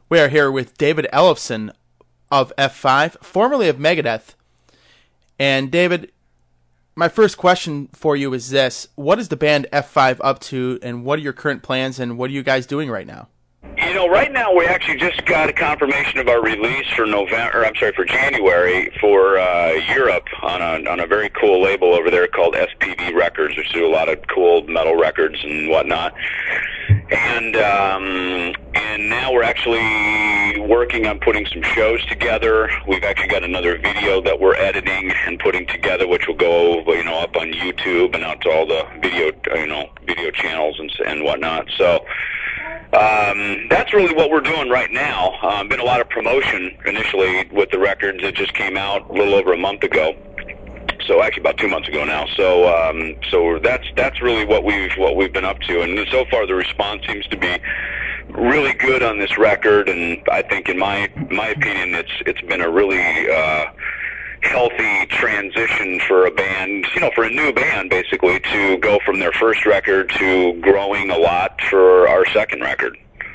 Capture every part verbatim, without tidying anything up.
We are here with David Ellefson of F five, formerly of Megadeth. And David, my first question for you is this. What is the band F five up to, and what are your current plans, and what are you guys doing right now? You know, right now we actually just got a confirmation of our release for November, or I'm sorry, for January for uh, Europe on a on a very cool label over there called S P V Records, which do a lot of cool metal records and whatnot. And um, and now we're actually working on putting some shows together. We've actually got another video that we're editing and putting together, which will go, you know, up on YouTube and out to all the video, you know, video channels and and whatnot. So. Um, that's really what we're doing right now. Um, been a lot of promotion initially with the records. It just came out a little over a month ago. So actually about two months ago now. So um, so that's that's really what we've what we've been up to. And so far the response seems to be really good on this record. And I think, in my my opinion, it's it's been a really uh, healthy transition for a band, you know, for a new band, basically, to go from their first record to growing a lot for our second record.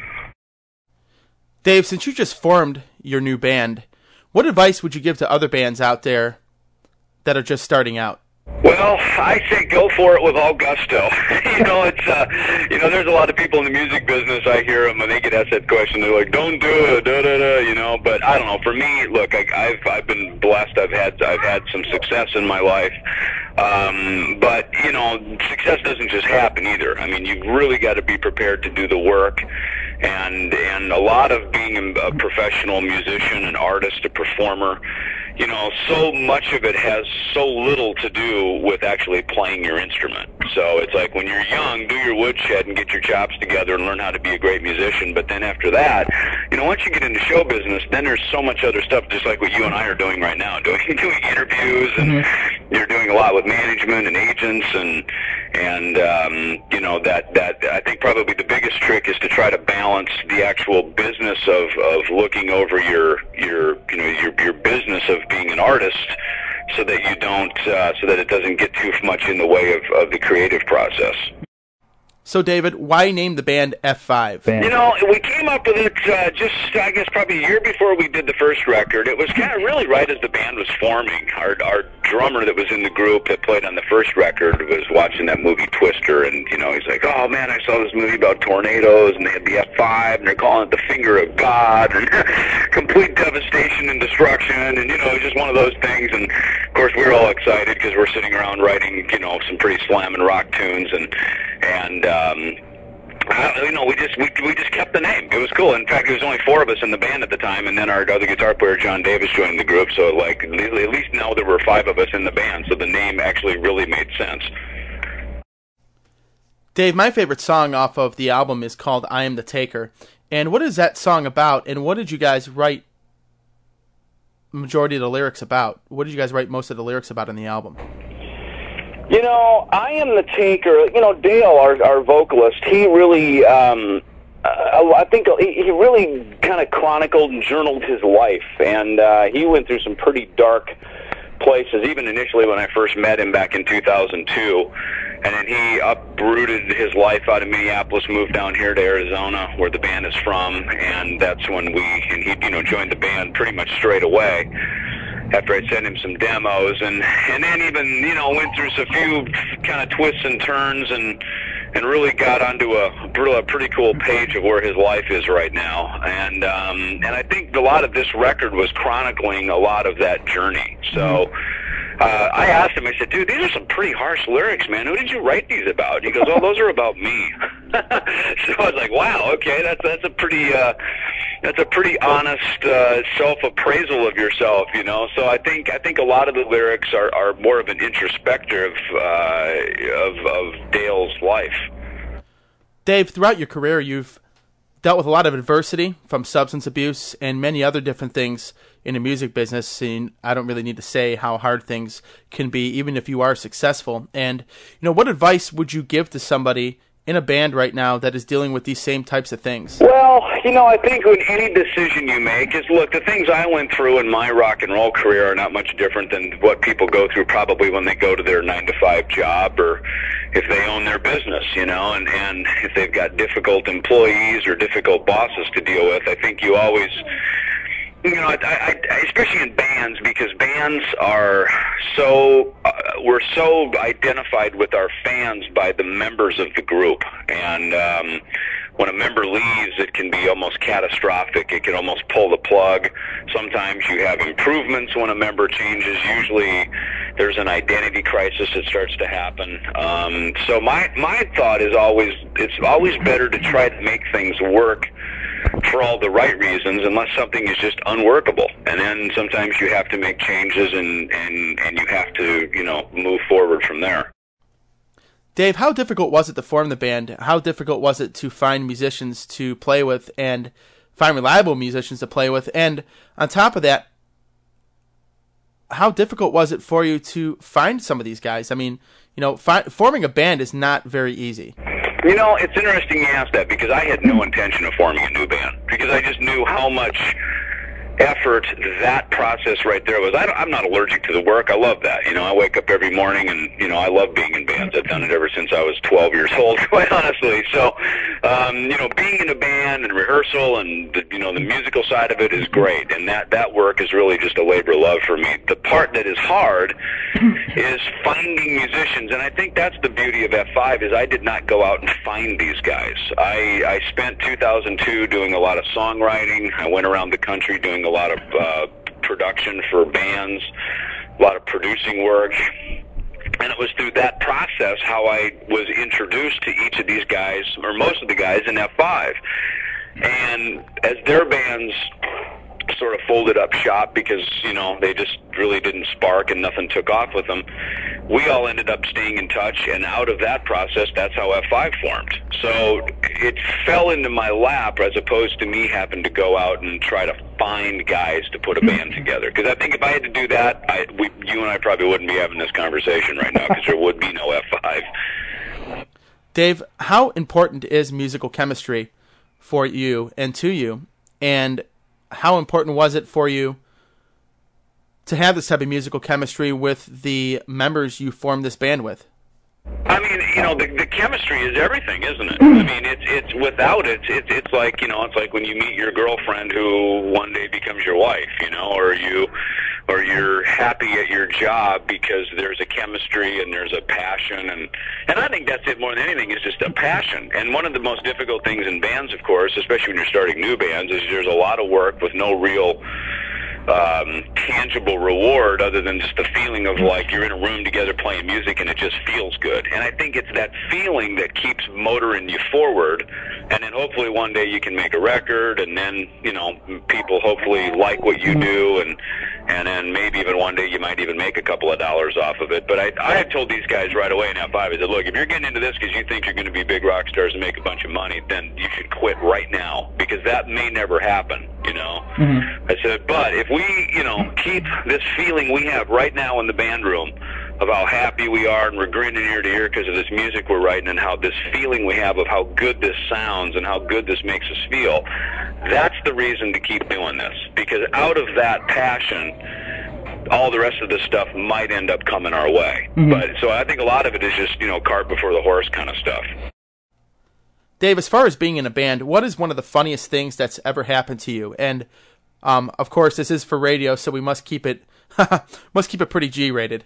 Dave, since you just formed your new band, what advice would you give to other bands out there that are just starting out? Well, I say go for it with all gusto. you know, it's uh, you know, there's a lot of people in the music business. I hear them when they get asked that question. They're like, "Don't do it," da da da. You know, but I don't know. For me, look, I, I've I've been blessed. I've had I've had some success in my life. Um, but you know, success doesn't just happen either. I mean, you've really got to be prepared to do the work. And and a lot of being a professional musician, an artist, a performer, you know, so much of it has so little to do with actually playing your instrument. So it's like when you're young, do your woodshed and get your chops together and learn how to be a great musician. But then after that, you know, once you get into show business, then there's so much other stuff, just like what you and I are doing right now, doing doing interviews, and mm-hmm. you're doing a lot with management and agents, and and um, you know, that that I think probably the biggest trick is to try to balance the actual business of, of looking over your your you know your your business of being an artist, so that you don't uh, so that it doesn't get too much in the way of, of the creative process. So, David, why name the band F five? You know, we came up with it uh, just, I guess, probably a year before we did the first record. It was kind of really right as the band was forming. Our our drummer that was in the group that played on the first record was watching that movie Twister, and, you know, he's like, oh, man, I saw this movie about tornadoes, and they had the F five, and they're calling it the finger of God, and complete devastation and destruction, and, you know, it was just one of those things. And, of course, we were all excited because we're sitting around writing, you know, some pretty slam and rock tunes, and, and, Um, you know, we just we we just kept the name. It was cool. In fact, there was only four of us in the band at the time, and then our other guitar player, John Davis, joined the group. So, like, at least now there were five of us in the band, so the name actually really made sense. Dave, my favorite song off of the album is called "I Am the Taker." And what is that song about? And what did you guys write majority of the lyrics about? What did you guys write most of the lyrics about in the album? You know, I Am the Taker, you know, Dale, our, our vocalist, he really, um, uh, I think he really kind of chronicled and journaled his life, and uh, he went through some pretty dark places, even initially when I first met him back in two thousand two, and then he uprooted his life out of Minneapolis, moved down here to Arizona, where the band is from, and that's when we, and he, you know, joined the band pretty much straight away. After I sent him some demos, and and then even, you know, went through a few kind of twists and turns, and and really got onto a, a pretty cool page of where his life is right now. And um, and I think a lot of this record was chronicling a lot of that journey. So uh, I asked him, I said, dude, these are some pretty harsh lyrics, man. Who did you write these about? He goes, oh, those are about me. So I was like, wow, okay, that's that's a pretty uh, that's a pretty honest uh, self-appraisal of yourself, you know. So I think I think a lot of the lyrics are, are more of an introspective uh, of of Dale's life. Dave, throughout your career, you've dealt with a lot of adversity, from substance abuse and many other different things in the music business, and I don't really need to say how hard things can be, even if you are successful. And, you know, what advice would you give to somebody in a band right now that is dealing with these same types of things? Well, you know, I think with any decision you make is, look, the things I went through in my rock and roll career are not much different than what people go through probably when they go to their nine to five job, or if they own their business, you know, and, and if they've got difficult employees or difficult bosses to deal with. I think you you always, you know, I, I, I, especially in bands, because bands are so, uh, we're so identified with our fans by the members of the group. And um, when a member leaves, it can be almost catastrophic. It can almost pull the plug. Sometimes you have improvements when a member changes. Usually there's an identity crisis that starts to happen. Um, so my, my thought is always, it's always better to try to make things work for all the right reasons, unless something is just unworkable. And then sometimes you have to make changes, and, and, and you have to, you know, move forward from there. Dave, how difficult was it to form the band? How difficult was it to find musicians to play with and find reliable musicians to play with? And on top of that, how difficult was it for you to find some of these guys? I mean, you know, fi- forming a band is not very easy. You know, it's interesting you ask that, because I had no intention of forming a new band, because I just knew how much effort that process right there was. I don't, I'm not allergic to the work. I love that. You know, I wake up every morning, and, you know, I love being in bands. I've done it ever since I was twelve years old, quite honestly. So, um, you know, being in a band and rehearsal and, the, you know, the musical side of it is great, and that, that work is really just a labor of love for me. The part that is hard is finding musicians, and I think that's the beauty of F five, is I did not go out and find these guys. I, I spent two thousand two doing a lot of songwriting. I went around the country doing a lot of uh, production for bands, a lot of producing work. And it was through that process how I was introduced to each of these guys, or most of the guys in F five. And as their bands sort of folded up shop because, you know, they just really didn't spark and nothing took off with them, we all ended up staying in touch, and out of that process, that's how F five formed. So it fell into my lap, as opposed to me having to go out and try to find guys to put a band together. Because I think if I had to do that, I, we, you and I probably wouldn't be having this conversation right now, because there would be no F five. Dave, how important is musical chemistry for you and to you? And how important was it for you to have this type of musical chemistry with the members you formed this band with? I mean, you know, the, the chemistry is everything, isn't it? I mean, it's it's without it, it's it's like, you know, it's like when you meet your girlfriend who one day becomes your wife, you know, or you, or you're happy at your job because there's a chemistry and there's a passion, and and I think that's it more than anything, is just a passion. And one of the most difficult things in bands, of course, especially when you're starting new bands, is there's a lot of work with no real Um, tangible reward other than just the feeling of like you're in a room together playing music and it just feels good. And I think it's that feeling that keeps motoring you forward, and then hopefully one day you can make a record, and then, you know, people hopefully like what you do, and and then maybe even one day you might even make a couple of dollars off of it. But I, I had told these guys right away in F five, I said, look, if you're getting into this because you think you're going to be big rock stars and make a bunch of money, then you should quit right now, because that may never happen, you know. Mm-hmm. I said, but if we, you know, keep this feeling we have right now in the band room of how happy we are and we're grinning ear to ear because of this music we're writing, and how this feeling we have of how good this sounds and how good this makes us feel, that's the reason to keep doing this. Because out of that passion, all the rest of this stuff might end up coming our way. Mm-hmm. But so I think a lot of it is just, you know, cart before the horse kind of stuff. Dave, as far as being in a band, what is one of the funniest things that's ever happened to you? And um, of course, this is for radio, so we must keep it must keep it pretty G-rated.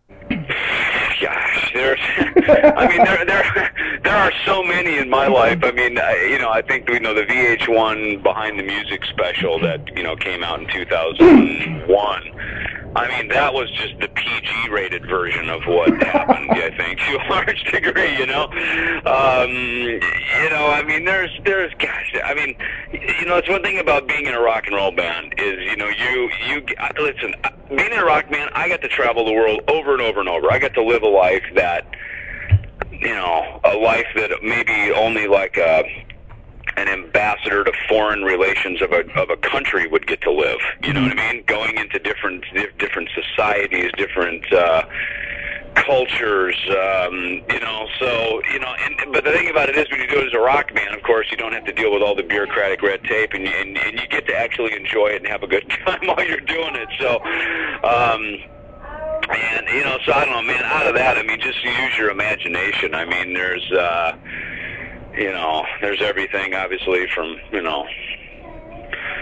Gosh, there's, I mean, there there there are so many in my life. I mean, I, you know, I think, you know, the V H one Behind the Music special that, you know, came out in two thousand one. I mean, that was just the P G-rated version of what happened, I think, to a large degree, you know? Um, you know, I mean, there's, there's, gosh, I mean, you know, it's one thing about being in a rock and roll band is, you know, you, you, listen, being in a rock band, I got to travel the world over and over and over. I got to live a life that, you know, a life that maybe only like a, an ambassador to foreign relations of a of a country would get to live. You know what I mean? Going into different different societies, different uh, cultures. Um, you know, so you know. And, but the thing about it is, when you do it as a rock band, of course, you don't have to deal with all the bureaucratic red tape, and you, and, and you get to actually enjoy it and have a good time while you're doing it. So. Um, and you know, so I don't know, man. Out of that, I mean, just use your imagination. I mean, there's. Uh, You know, there's everything, obviously, from, you know,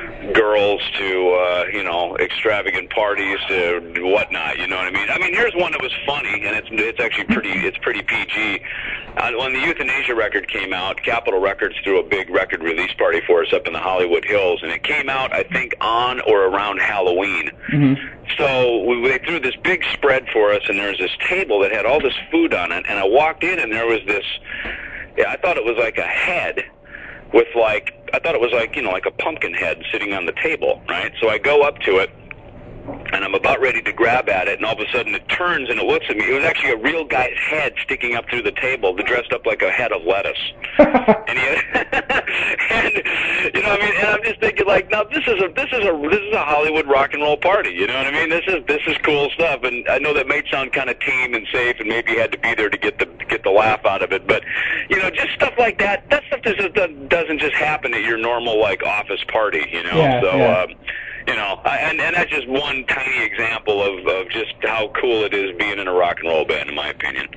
girls to, uh, you know, extravagant parties to whatnot, you know what I mean? I mean, here's one that was funny, and it's it's actually pretty, it's pretty P G. Uh, when the Euthanasia record came out, Capitol Records threw a big record release party for us up in the Hollywood Hills, and it came out, I think, on or around Halloween. Mm-hmm. So we, they threw this big spread for us, and there was this table that had all this food on it, and I walked in, and there was this, yeah, I thought it was like a head with like, I thought it was like, you know, like a pumpkin head sitting on the table, right? So I go up to it, and I'm about ready to grab at it, and all of a sudden it turns and it looks at me. It was actually a real guy's head sticking up through the table, dressed up like a head of lettuce. and, he had, and you know, what I mean, and I'm just thinking, like, now this is a this is a this is a Hollywood rock and roll party. You know what I mean? This is this is cool stuff, and I know that may sound kind of tame and safe, and maybe you had to be there to get the get the laugh out of it. But you know, just stuff like that. That stuff just doesn't just happen at your normal like office party. You know, yeah, so. Yeah. Um, You know, I, and, and that's just one tiny example of, of just how cool it is being in a rock and roll band, in my opinion.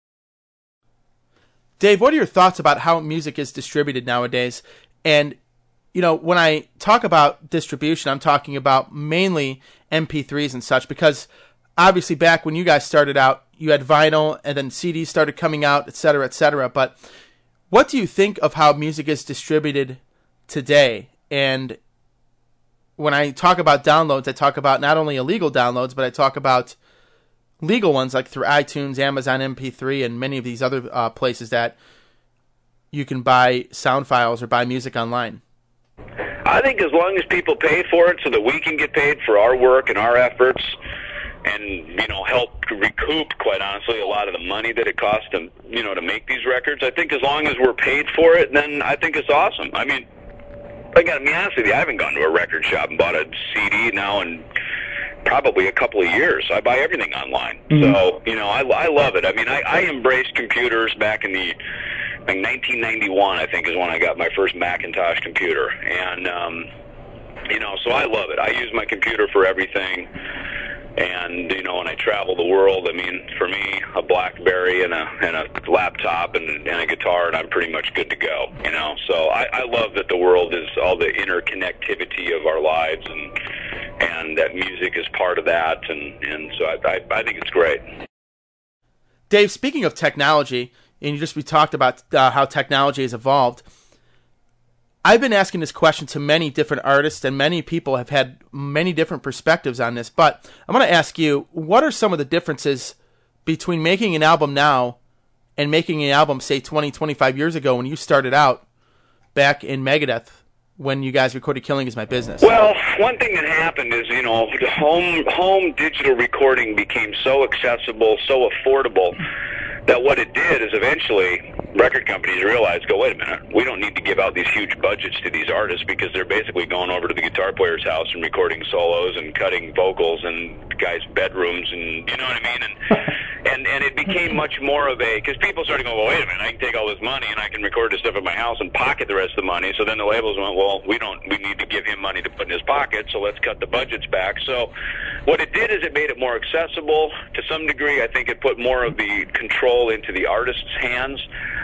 Dave, what are your thoughts about how music is distributed nowadays? And, you know, when I talk about distribution, I'm talking about mainly M P threes and such, because obviously back when you guys started out, you had vinyl, and then C Ds started coming out, et cetera, et cetera. But what do you think of how music is distributed today? And when I talk about downloads, I talk about not only illegal downloads, but I talk about legal ones like through iTunes, Amazon M P three, and many of these other uh, places that you can buy sound files or buy music online. I think as long as people pay for it so that we can get paid for our work and our efforts and, you know, help recoup, quite honestly, a lot of the money that it costs to, you know, to make these records, I think as long as we're paid for it, then I think it's awesome. I mean, I got to be honest with you, I haven't gone to a record shop and bought a C D now in probably a couple of years. I buy everything online. Mm-hmm. So, you know, I, I love it. I mean, I, I embraced computers back in the, like nineteen ninety-one, I think, is when I got my first Macintosh computer. And, um, you know, so I love it. I use my computer for everything. And, you know, when I travel the world, I mean, for me, a BlackBerry and a and a laptop and, and a guitar, and I'm pretty much good to go, you know. So I, I love that the world is all the interconnectivity of our lives, and and that music is part of that, and, and so I, I, I think it's great. Dave, speaking of technology, and you just we talked about uh, how technology has evolved, I've been asking this question to many different artists, and many people have had many different perspectives on this. But I'm going to ask you, what are some of the differences between making an album now and making an album, say, twenty, twenty-five years ago when you started out back in Megadeth when you guys recorded Killing Is My Business? Well, one thing that happened is, you know, the home, home digital recording became so accessible, so affordable, that what it did is eventually record companies realized, go, wait a minute, we don't need to give out these huge budgets to these artists because they're basically going over to the guitar player's house and recording solos and cutting vocals in guys' bedrooms, and you know what I mean? And and, and it became much more of a, because people started going, well, wait a minute, I can take all this money and I can record this stuff at my house and pocket the rest of the money. So then the labels went, well, we don't, we need to give him money to put in his pocket, so let's cut the budgets back. So what it did is it made it more accessible to some degree. I think it put more of the control into the artist's hands.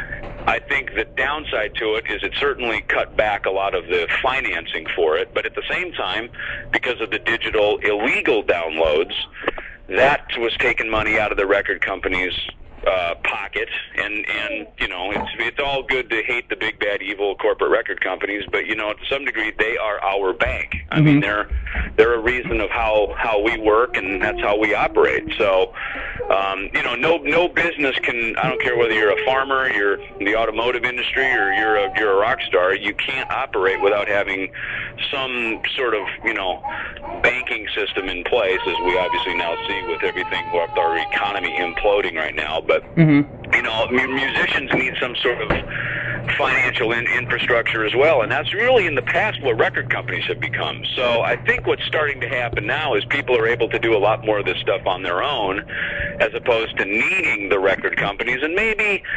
I think the downside to it is it certainly cut back a lot of the financing for it, but at the same time, because of the digital illegal downloads, that was taking money out of the record companies' uh, pocket, and, and you know, it's, it's all good to hate the big, bad, evil corporate record companies, but, you know, to some degree, they are our bank. I mm-hmm. mean, they're they're a reason of how, how we work, and that's how we operate. So, um, you know, no no business can, I don't care whether you're a farmer, you're in the automotive industry, or you're a, you're a rock star, you can't operate without having some sort of, you know, banking system in place, as we obviously now see with everything, with our economy imploding right now. But, mm-hmm. you know, musicians need some sort of financial in infrastructure as well, and that's really in the past what record companies have become. So I think what's starting to happen now is people are able to do a lot more of this stuff on their own, as opposed to needing the record companies. And maybe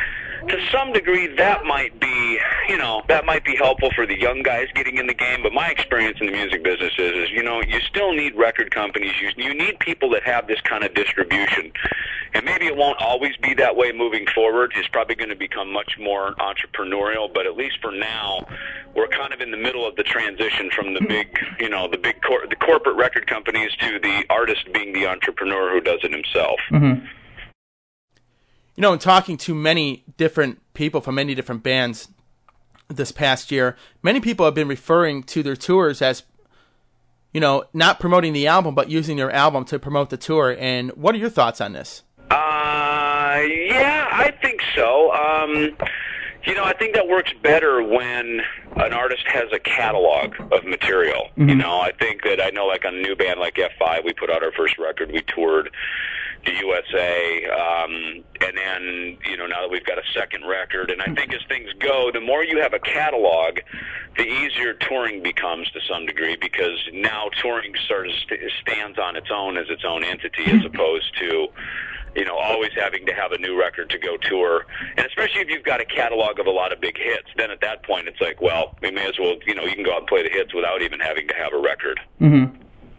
to some degree, that might be, you know, that might be helpful for the young guys getting in the game. But my experience in the music business is, is you know, you still need record companies. You, you need people that have this kind of distribution. And maybe it won't always be that way moving forward. It's probably going to become much more entrepreneurial. But at least for now, we're kind of in the middle of the transition from the big, you know, the big cor- the corporate record companies to the artist being the entrepreneur who does it himself. Mm-hmm. You know, in talking to many different people from many different bands this past year, many people have been referring to their tours as, you know, not promoting the album, but using their album to promote the tour. And what are your thoughts on this? Uh, yeah, I think so. Um, you know, I think that works better when an artist has a catalog of material. Mm-hmm. You know, I think that I know, like on a new band like F five, we put out our first record, we toured the U S A, um, and then, you know, now that we've got a second record, and I think as things go, the more you have a catalog, the easier touring becomes to some degree, because now touring sort of st- stands on its own as its own entity, as opposed to, you know, always having to have a new record to go tour. And especially if you've got a catalog of a lot of big hits, then at that point it's like, well, we may as well, you know, you can go out and play the hits without even having to have a record. Mm-hmm.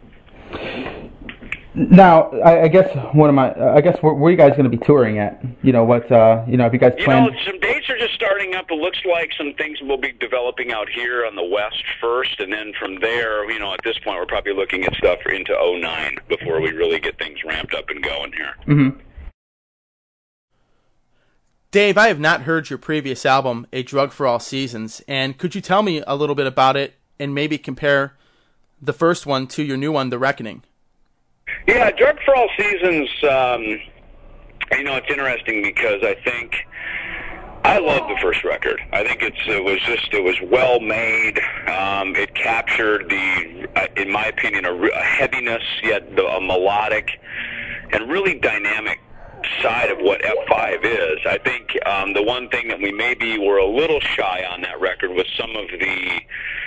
Now, I, I guess one of my, I guess where, where are you guys going to be touring at? You know, what, uh, you know, if you guys plan... You know, some dates are just starting up. It looks like some things will be developing out here on the West first, and then from there, you know, at this point, we're probably looking at stuff into oh nine before we really get things ramped up and going here. Mm-hmm. Dave, I have not heard your previous album, A Drug for All Seasons, and could you tell me a little bit about it and maybe compare the first one to your new one, The Reckoning? Yeah, Drug for All Seasons, um, you know, it's interesting because I think I love the first record. I think it's it was just, it was well made. Um, it captured the, uh, in my opinion, a, a heaviness, yet the, a melodic and really dynamic side of what F five is. I think um, the one thing that we maybe were a little shy on that record was some of the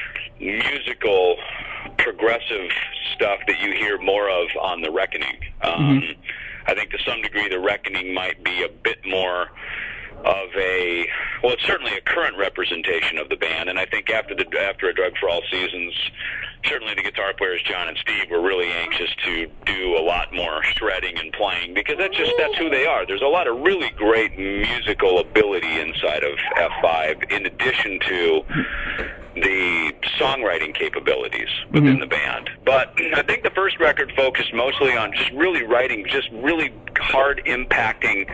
musical progressive stuff that you hear more of on The Reckoning. Um, mm-hmm. I think to some degree The Reckoning might be a bit more of a, well, it's certainly a current representation of the band, and I think after the after A Drug for All Seasons, certainly the guitar players John and Steve were really anxious to do a lot more shredding and playing, because that's just that's who they are. There's a lot of really great musical ability inside of F five, in addition to the songwriting capabilities within mm-hmm. the band. But I think the first record focused mostly on just really writing just really hard impacting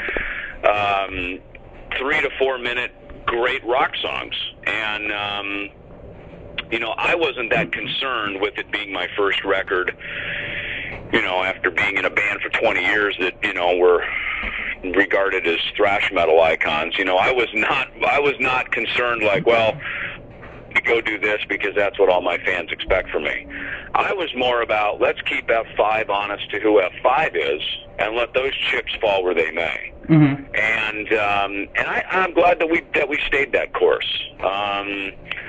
um, three to four minute great rock songs. And um, you know, I wasn't that concerned with it being my first record, you know, after being in a band for twenty years that, you know, were regarded as thrash metal icons. You know, I was not I was not concerned like, well, go do this because that's what all my fans expect from me. I was more about, let's keep F five honest to who F five is and let those chips fall where they may. Mm-hmm. And um, and I, I'm glad that we that we stayed that course. Um,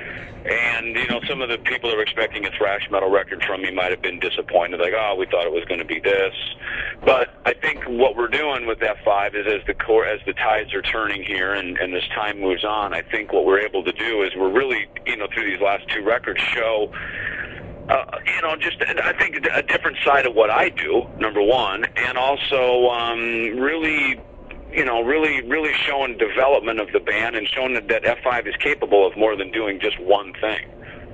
and, you know, some of the people that were expecting a thrash metal record from me might have been disappointed, like, oh, we thought it was going to be this. But I think what we're doing with F five is as the core, as the tides are turning here and, and as time moves on, I think what we're able to do is we're really, you know, through these last two records show, uh, you know, just, I think, a different side of what I do, number one, and also um, really... you know, really, really showing development of the band and showing that, that F five is capable of more than doing just one thing.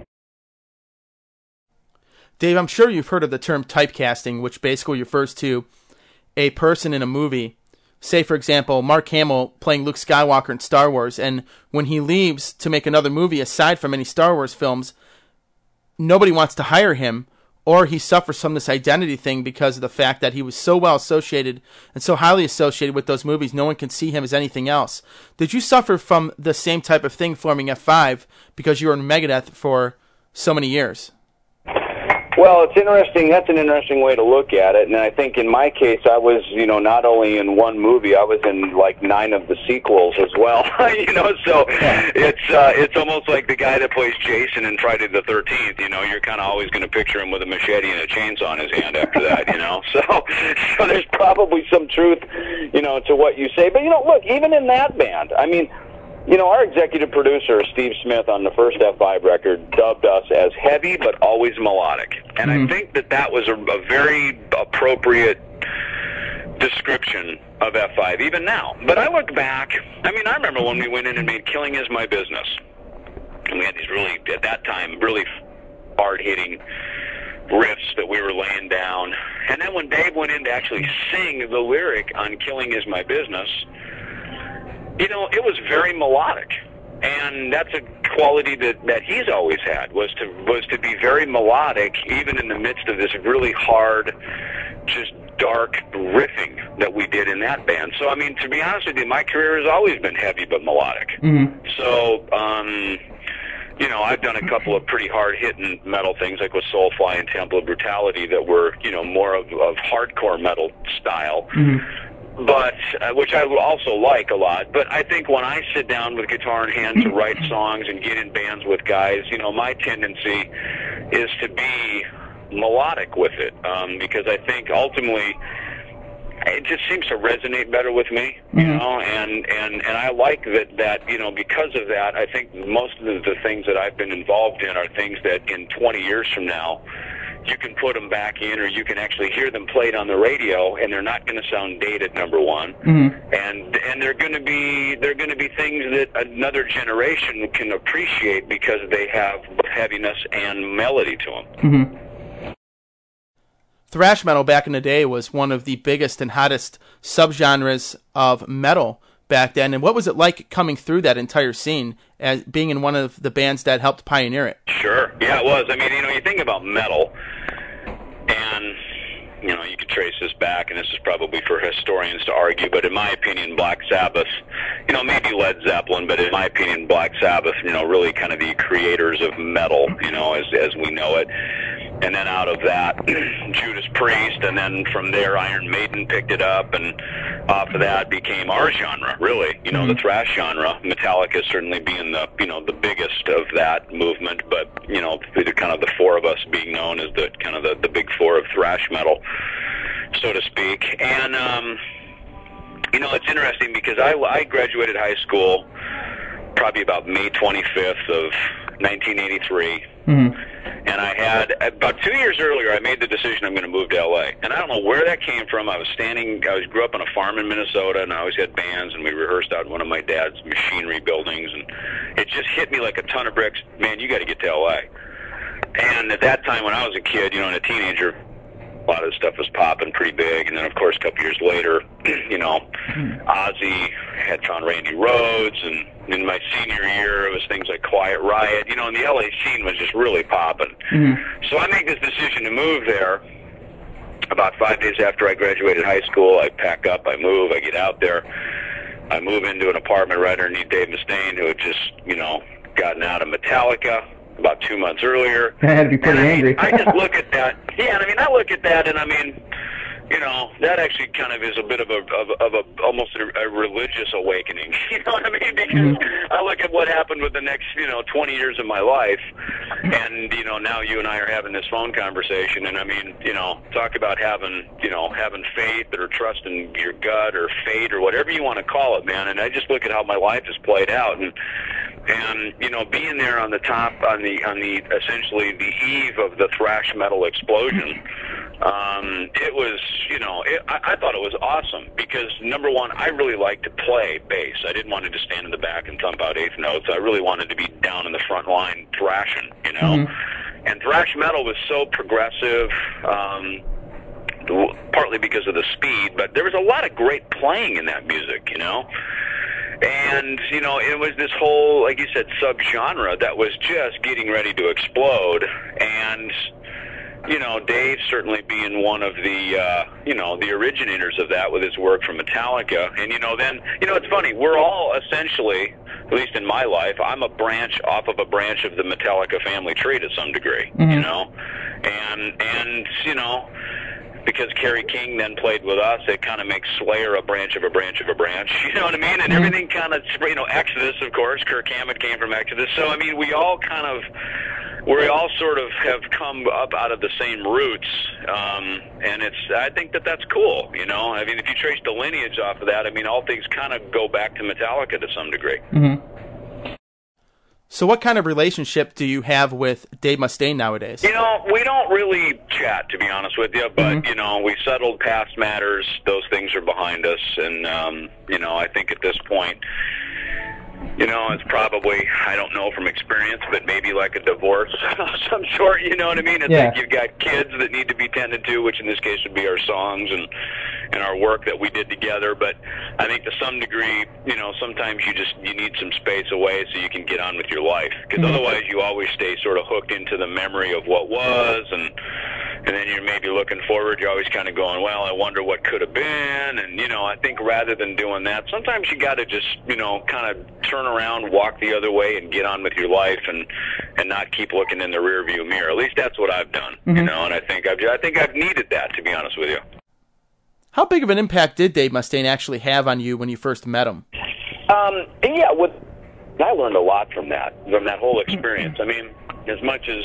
Dave, I'm sure you've heard of the term typecasting, which basically refers to a person in a movie. Say, for example, Mark Hamill playing Luke Skywalker in Star Wars, and when he leaves to make another movie aside from any Star Wars films, nobody wants to hire him, or he suffers from this identity thing because of the fact that he was so well associated and so highly associated with those movies, no one can see him as anything else. Did you suffer from the same type of thing forming F five because you were in Megadeth for so many years? Well, it's interesting. That's an interesting way to look at it. And I think in my case, I was, you know, not only in one movie, I was in like nine of the sequels as well. you know, so it's uh, it's almost like the guy that plays Jason in Friday the thirteenth. You know, you're kind of always going to picture him with a machete and a chainsaw in his hand after that. You know, so so there's probably some truth, you know, to what you say. But you know, look, even in that band, I mean. You know, our executive producer, Steve Smith, on the first F five record, dubbed us as heavy but always melodic. And mm-hmm. I think that that was a, a very appropriate description of F five, even now. But I look back, I mean, I remember when we went in and made Killing Is My Business. And we had these really, at that time, really hard-hitting riffs that we were laying down. And then when Dave went in to actually sing the lyric on Killing Is My Business, you know, it was very melodic, and that's a quality that, that he's always had, was to was to be very melodic, even in the midst of this really hard, just dark riffing that we did in that band. So, I mean, to be honest with you, my career has always been heavy but melodic. Mm-hmm. So, um, you know, I've done a couple of pretty hard-hitting metal things, like with Soulfly and Temple of Brutality, that were, you know, more of, of hardcore metal style. Mm-hmm. But, uh, which I also like a lot. But I think when I sit down with guitar in hand to write songs and get in bands with guys, you know, my tendency is to be melodic with it. Um, because I think ultimately it just seems to resonate better with me, you mm-hmm. know, and, and, and I like that, that, you know, because of that, I think most of the, the things that I've been involved in are things that in twenty years from now, you can put them back in, or you can actually hear them played on the radio, and they're not going to sound dated. Number one, mm-hmm. and and they're going to be they're going to be things that another generation can appreciate because they have heaviness and melody to them. Mm-hmm. Thrash metal back in the day was one of the biggest and hottest subgenres of metal back then. And what was it like coming through that entire scene, as being in one of the bands that helped pioneer it? Sure. Yeah, it was. I mean, you know, you think about metal, and, you know, you could trace this back, and this is probably for historians to argue, but in my opinion, Black Sabbath, you know, maybe Led Zeppelin, but in my opinion, Black Sabbath, you know, really kind of the creators of metal, you know, as as we know it. And then out of that, Judas Priest, and then from there, Iron Maiden picked it up, and off of that became our genre, really, you know, mm-hmm. the thrash genre. Metallica certainly being the, you know, the biggest of that movement, but, you know, the, kind of the four of us being known as the kind of the, the big four of thrash metal, so to speak. And, um, you know, it's interesting because I, I graduated high school probably about May twenty-fifth of nineteen eighty-three. Mm-hmm. And I had, about two years earlier, I made the decision I'm going to move to L A. And I don't know where that came from. I was standing, I was, grew up on a farm in Minnesota, and I always had bands, and we rehearsed out in one of my dad's machinery buildings. And it just hit me like a ton of bricks. Man, you got to get to L A. And at that time, when I was a kid, you know, and a teenager, a lot of the stuff was popping pretty big. And then, of course, a couple years later, you know, Ozzy had found Randy Rhoads, and in my senior year, it was things like Quiet Riot, you know, and the L A scene was just really popping. Mm-hmm. So I make this decision to move there. About five days after I graduated high school, I pack up, I move, I get out there. I move into an apartment right underneath Dave Mustaine, who had just, you know, gotten out of Metallica about two months earlier. I had to be pretty and angry. I, I just look at that. Yeah, I mean, I look at that, and I mean, you know, that actually kind of is a bit of a of, of a almost a, a religious awakening. You know what I mean? Because mm-hmm. I look at what happened with the next, you know, twenty years of my life, and you know, now you and I are having this phone conversation, and I mean, you know, talk about having, you know, having faith or trust in your gut or fate or whatever you want to call it, man. And I just look at how my life has played out, and and you know, being there on the top, on the on the essentially the eve of the thrash metal explosion. Um, it was, you know, it, I, I thought it was awesome because, number one, I really liked to play bass. I didn't want to just stand in the back and thump out eighth notes. I really wanted to be down in the front line thrashing, you know. Mm-hmm. And thrash metal was so progressive, um, partly because of the speed, but there was a lot of great playing in that music, you know. And, you know, it was this whole, like you said, subgenre that was just getting ready to explode. And, you know, Dave certainly being one of the, uh, you know, the originators of that with his work from Metallica. And, you know, then, you know, it's funny, we're all essentially, at least in my life, I'm a branch off of a branch of the Metallica family tree to some degree, mm-hmm. you know. and and you know, because Kerry King then played with us, it kind of makes Slayer a branch of a branch of a branch. You know what I mean? And everything kind of, you know, Exodus, of course. Kirk Hammett came from Exodus. So I mean, we all kind of. We all sort of have come up out of the same roots, um, and it's. I think that that's cool, you know. I mean, if you trace the lineage off of that, I mean, all things kind of go back to Metallica to some degree. Mm-hmm. So what kind of relationship do you have with Dave Mustaine nowadays? You know, we don't really chat, to be honest with you, but, mm-hmm. you know, we settled past matters. Those things are behind us, and, um, you know, I think at this point, you know, it's probably, I don't know from experience, but maybe like a divorce of some sort, you know what I mean? It's yeah. like you've got kids that need to be tended to, which in this case would be our songs and, and our work that we did together. But I think to some degree, you know, sometimes you just, you need some space away so you can get on with your life. Because mm-hmm. otherwise you always stay sort of hooked into the memory of what was, and and then you're maybe looking forward, you're always kind of going, well, I wonder what could have been. And, you know, I think rather than doing that, sometimes you got to just, you know, kind of turn around, walk the other way, and get on with your life, and and not keep looking in the rearview mirror. At least that's what I've done, mm-hmm. you know. And I think I've I think I've needed that, to be honest with you. How big of an impact did Dave Mustaine actually have on you when you first met him? Um, and yeah, with I learned a lot from that, from that whole experience. I mean, as much as,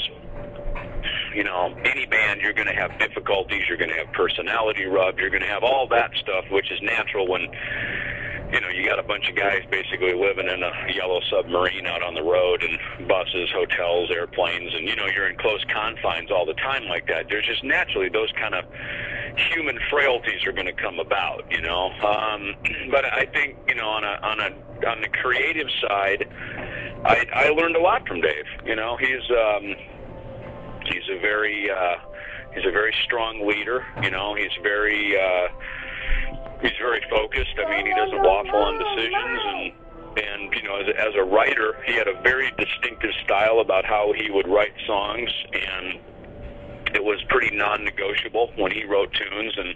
you know, any band, you're going to have difficulties, you're going to have personality rub, you're going to have all that stuff, which is natural when, you know, you got a bunch of guys basically living in a yellow submarine out on the road, and buses, hotels, airplanes, and, you know, you're in close confines all the time like that. There's just naturally those kind of human frailties are going to come about, you know. Um, but I think, you know, on a on a on the creative side, I, I learned a lot from Dave. You know, he's um, he's a very uh, he's a very strong leader. You know, he's very uh, he's very focused. I mean, he doesn't waffle on decisions, and and you know, as, as a writer, he had a very distinctive style about how he would write songs, and it was pretty non-negotiable when he wrote tunes. And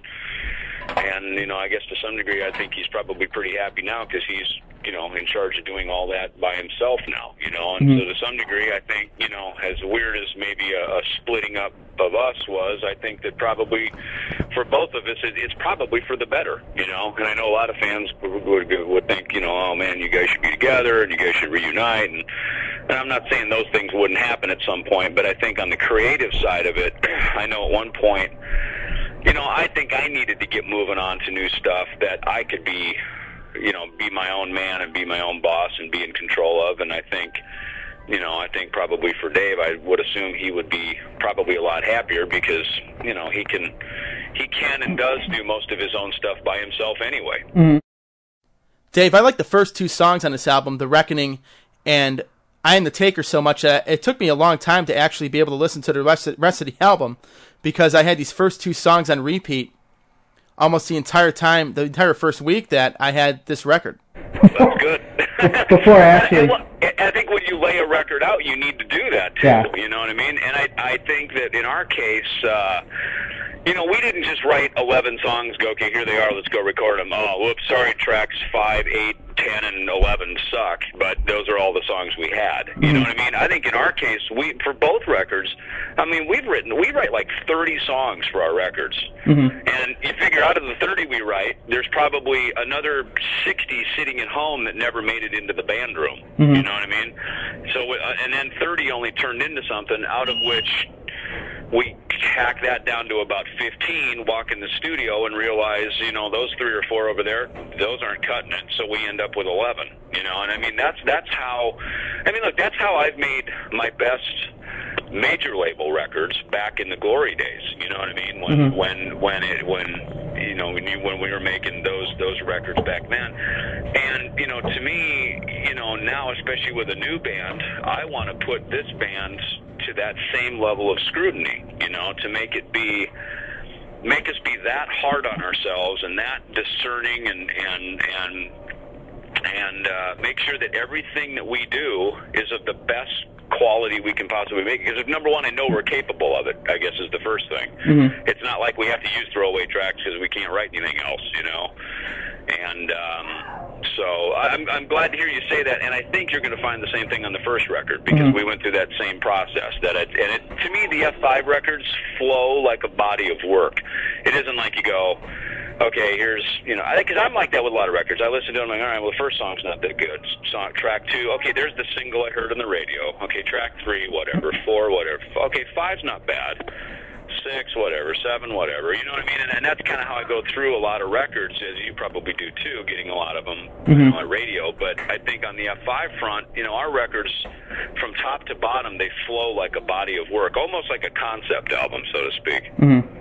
and you know, I guess to some degree, I think he's probably pretty happy now because he's, you know, in charge of doing all that by himself now, you know. And mm-hmm. so to some degree, I think, you know, as weird as maybe a, a splitting up of us was, I think that probably for both of us, it, it's probably for the better, you know. And I know a lot of fans would, would, would think, you know, oh man, you guys should be together and you guys should reunite. And, and I'm not saying those things wouldn't happen at some point, but I think on the creative side of it, I know at one point, you know, I think I needed to get moving on to new stuff that I could be, you know, be my own man and be my own boss and be in control of. And I think, you know, I think probably for Dave, I would assume he would be probably a lot happier because, you know, he can, he can and does do most of his own stuff by himself anyway. Mm-hmm. Dave, I like the first two songs on this album, The Reckoning and I Am the Taker, so much that it took me a long time to actually be able to listen to the rest of, rest of the album because I had these first two songs on repeat almost the entire time, the entire first week that I had this record. That's good. Before I actually... I think when you lay a record out, you need to do that, too. Yeah. You know what I mean? And I, I think that in our case, uh, you know, we didn't just write eleven songs, go, okay, here they are, let's go record them. Oh, whoops, sorry, tracks five, eight, ten, and eleven suck, but those are all the songs we had. You mm-hmm. know what I mean? I think in our case, we for both records, I mean, we've written, we write like thirty songs for our records. Mm-hmm. And you figure out of the thirty we write, there's probably another sixty sitting at home that never made it into the band room. Mm-hmm. You know what I mean? So, uh, and then thirty only turned into something out of which we hack that down to about fifteen, walk in the studio and realize, you know, those three or four over there, those aren't cutting it. So we end up with eleven, you know, and I mean, that's, that's how, I mean, look, that's how I've made my best major label records back in the glory days. You know what I mean? When, mm-hmm. when, when it, when, you know, when, you, when we were making those, those records back then. And, you know, to me, you know, now, especially with a new band, I want to put this band to that same level of scrutiny, you know, to make it be, make us be that hard on ourselves and that discerning and, and, and, and, uh, make sure that everything that we do is of the best quality we can possibly make. Because, number one, I know we're capable of it, I guess, is the first thing. Mm-hmm. It's not like we have to use throwaway tracks because we can't write anything else, you know. And um, so I'm, I'm glad to hear you say that, and I think you're going to find the same thing on the first record, because mm-hmm. we went through that same process. That it, and it, to me, the F five records flow like a body of work. It isn't like you go, okay, here's, you know, I think, because I'm like that with a lot of records. I listen to them, I'm like, all right, well, the first song's not that good. Song, track two, okay, there's the single I heard on the radio. Okay, track three, whatever. Four, whatever. Okay, five's not bad. Six, whatever. Seven, whatever. You know what I mean? And, and that's kind of how I go through a lot of records, as you probably do too, getting a lot of them mm-hmm. you know, on radio. But I think on the F five front, you know, our records, from top to bottom, they flow like a body of work, almost like a concept album, so to speak. Mm-hmm.